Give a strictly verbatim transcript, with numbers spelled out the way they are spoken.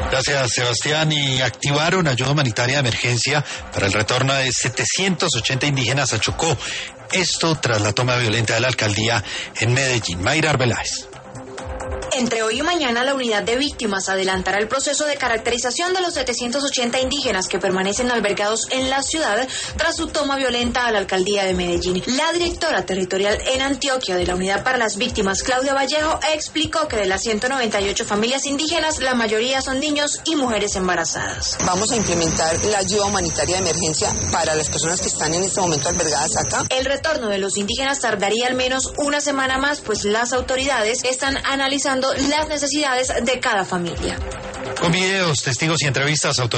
Gracias, Sebastián. Y activaron ayuda humanitaria de emergencia para el retorno de setecientos ochenta indígenas a Chocó. Esto tras la toma violenta de la alcaldía en Medellín. Mayra Arbeláez. Entre hoy y mañana, la unidad de víctimas adelantará el proceso de caracterización de los setecientos ochenta indígenas que permanecen albergados en la ciudad tras su toma violenta a la alcaldía de Medellín. La directora territorial en Antioquia de la Unidad para las Víctimas, Claudia Vallejo, explicó que de las ciento noventa y ocho familias indígenas, la mayoría son niños y mujeres embarazadas. Vamos a implementar la ayuda humanitaria de emergencia para las personas que están en este momento albergadas acá. El retorno de los indígenas tardaría al menos una semana más, pues las autoridades están analizando las necesidades de cada familia. Con videos, testigos y entrevistas, autoridades